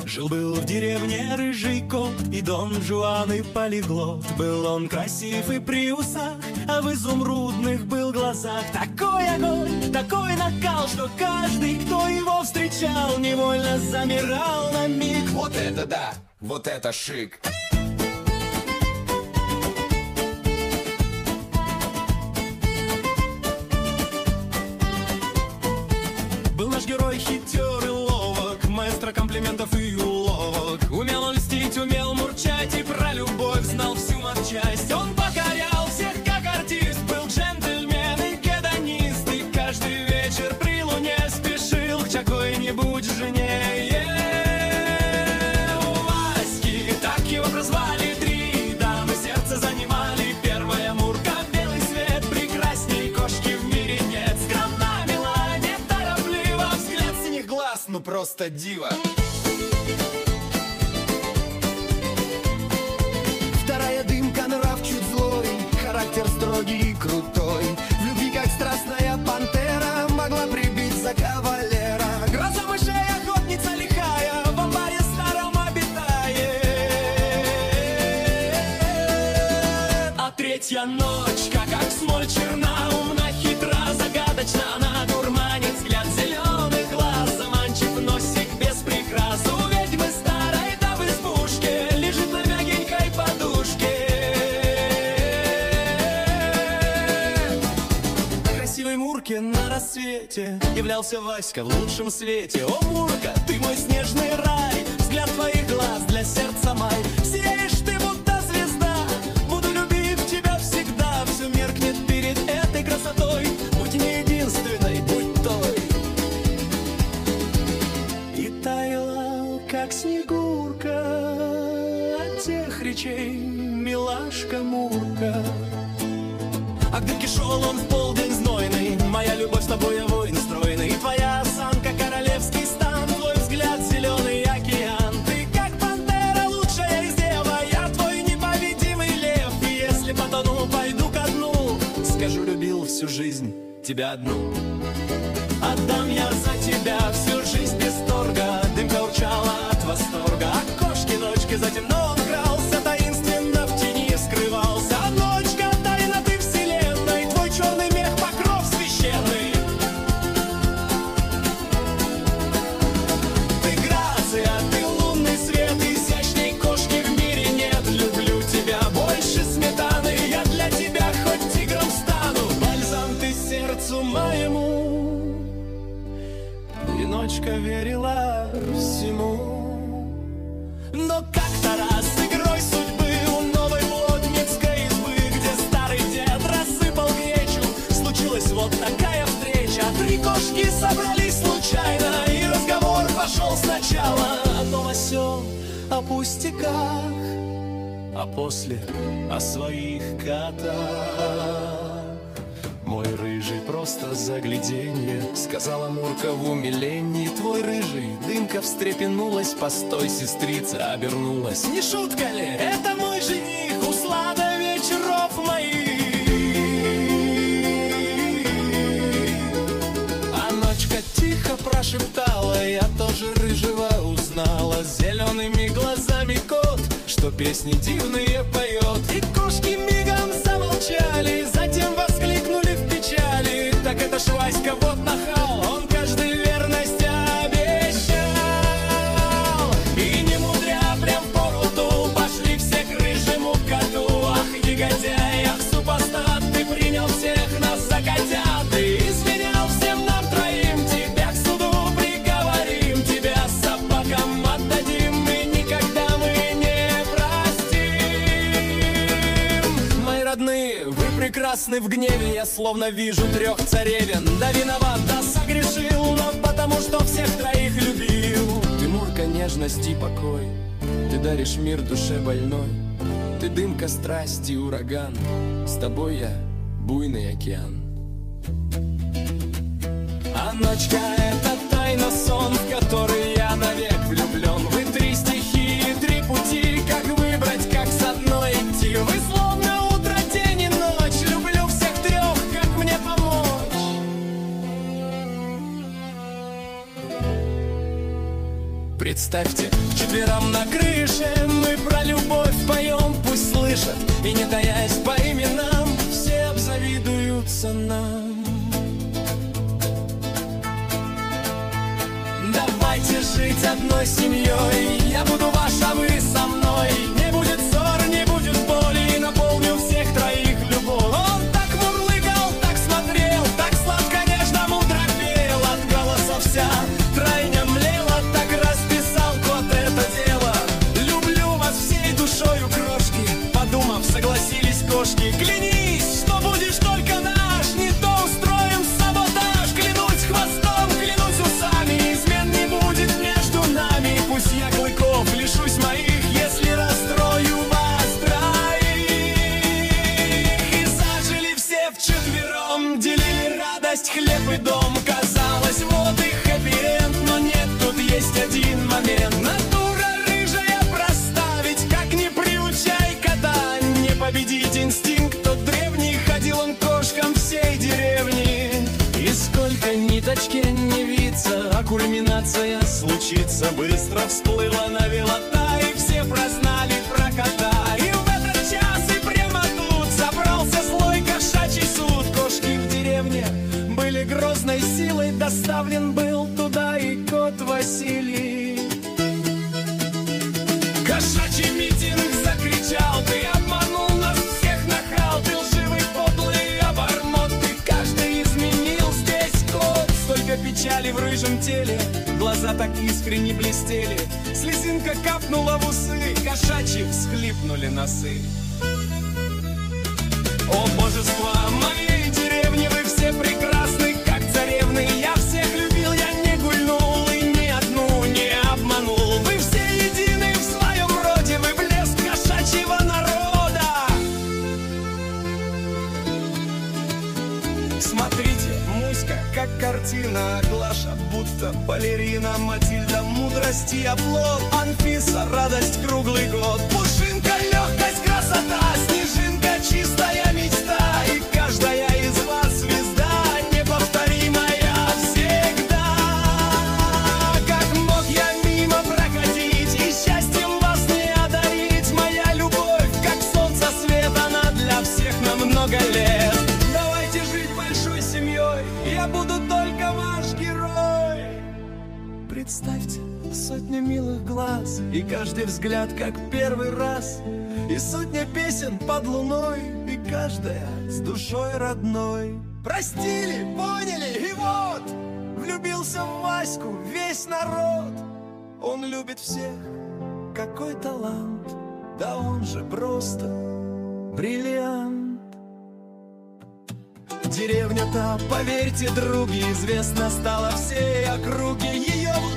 Жил-был в деревне рыжий кот и Дон Жуан и полиглот. Был он красив и при усах, а в изумрудных был глазах. Такой огонь, такой накал, что каждый, кто его встречал, невольно замирал на миг. Вот это да, вот это шик. Был наш герой хитер и ловок, маэстро комплиментов и уловок. Умел он льстить, умел мурчать и про любовь знал всю матчасть. Он покорял всех как артист, был джентльмен и гедонист. И каждый вечер при луне спешил к какой-нибудь жене. Васьки, так его прозвали, три дамы сердце занимали. Первая Мурка, белый свет, прекрасней кошки в мире нет. Скромна, мила, нетороплива, взгляд синих глаз, Ну просто диво. Вторая Дымка, нрав чуть злой, характер строгий и крутой. В любви, как страстная пантера, могла прибить за кавалера. Гроза мышей, охотница лихая, в амбаре старом обитает. А третья ночка, как смоль черна, умна, хитра, загадочна. Она дурманит взгляд зеленых глаз, заманчив носик без прикрас. У ведьмы старой да в избушке лежит на мягенькой подушке. Красивой Мурке на рассвете являлся Васька в лучшем свете. О, Мурка, ты мой снежный рай, взгляд твоих глаз для сердца май. Сияешь ты, будто звезда, буду любить тебя всегда. Все меркнет перед этой красотой, будь не единственной, будь той. И таяла, как снегурка, от тех речей милашка Мурка. А к дымке шел он в полдень знойный, моя любовь с тобой, я воин стройный. И твоя осанка, королевский стан, твой взгляд зеленый океан. Ты как пантера, лучшая из дева, я твой непобедимый лев. И если потону, пойду ко дну, скажу, любил всю жизнь тебя одну. Отдам я за тебя всю жизнь без торга. Дымка урчала от восторга, а кошки ночки затемно он крался, таинственно в тени скрывался. А ночка, тайна ты вселенной, твой черный мех покров священный. Ты грация, ты лунный свет, изящней кошки в мире нет. Люблю тебя больше сметаны, я для тебя хоть тигром стану. Бальзам ты сердцу моему, и ночка верила всему. Но как-то раз игрой судьбы у новой плотницкой избы, где старый дед рассыпал гречу, случилась вот такая встреча. Три кошки собрались случайно, и разговор пошел сначала о том о сём, о пустяках, а после о своих котах. Мой рыжий просто загляденье, сказала Мурка в умилении. Твой рыжий, Дымка встрепенулась, постой, сестрица обернулась. Не шутка ли, это мой жених, услада вечеров моих. А ночка тихо прошептала, я тоже рыжего узнала. Зелеными глазами кот, что песни дивные поет. И кошки мигом замолчали, затем воскликнули в печали. Так это ж Васька, вот нахал, он каждой верность обещал. И не мудря, прям в поруту пошли все к рыжему коту. Ах, негодяй, ах, супостат, ты принял всех нас за котят. Ты изменял всем нам троим, тебя к суду приговорим. Тебя собакам отдадим, мы никогда не простим. Мои родные, вы прекрасны в гневе, я словно вижу трех царевен. Да виноват, да согрешил, но потому что всех троих любил. Ты, Мурка, нежность и покой, ты даришь мир душе больной. Ты дымка страсти, ураган, с тобой я буйный океан. А ночка — это тайна, сон, в который я навек влюблен. Вы три стихии, три пути, как выбрать, как с одной идти. Вы словно утро, день и ночь, люблю всех трех, как мне помочь? Представьте, вчетвером на крыше мы про любовь поем, пусть слышат, и не таясь по именам, все обзавидуются нам. Давайте жить одной семьей, я буду ваш, а вы со мной. Не будет ссор, не будет боли, и наполню всех троих любовь. Он так мурлыкал, так смотрел, так сладко, нежно, мудро пел. От голоса вся тройня млела, так расписал кот это дело. Люблю вас всей душою, крошки, подумав, согласились кошки. Клянись, что будешь только наш, не то устроим саботаж. Клянусь хвостом, клянусь усами, измен не будет между нами. Пусть я клыков лишусь моих, если расстрою вас троих. И зажили все вчетвером, делили радость, хлеб и дом. Казалось, вот и хэппи-энд, но нет, тут есть один момент. Натура рыжая проста, ведь как ни приучай кота, не победить инстинкт тот древний. Ходил он кошкам всей деревни. И сколько ниточки не виться, а кульминация случится. Быстро всплыла навелота, и все прознали про кота. И в этот час и прямо тут собрался злой кошачий суд. Кошки в деревне были грозной силой, доставлен был туда и кот Василий. Кошачий митинг закричал: ты обманул нас всех, нахал, ты лживый, подлый обормот, ты каждый изменил здесь кот. Столько печали в рыжем теле, глаза так искренне блестели, слезинка капнула в усы, кошачьи всхлипнули носы. О, божества моей деревни, вы все прекрасны, как царевны. Я всех любил, я не гульнул и ни одну не обманул. Вы все едины в своем роде, вы блеск кошачьего народа. Смотрите, Муська, как картина, Глаша, будто балерина, Матильда, мудрость и оплот, Анфиса, радость круглый год, Пушинка, легкость, красота, Снежинка, чистая мечта, и каждая из вас звезда неповторимая всегда. Как мог я мимо проходить и счастьем вас не одарить? Моя любовь, как солнце свет, она для всех на много лет. Давайте жить большой семьей, я буду только ваш герой. Представьте, сотня милых глаз, и каждый взгляд как первый раз, и сотня песен под луной, и каждая с душой родной. Простили, поняли, и вот влюбился в Ваську весь народ. Он любит всех, какой талант, да он же просто бриллиант. Деревня-то, поверьте, други, известна стала всей округе. Ее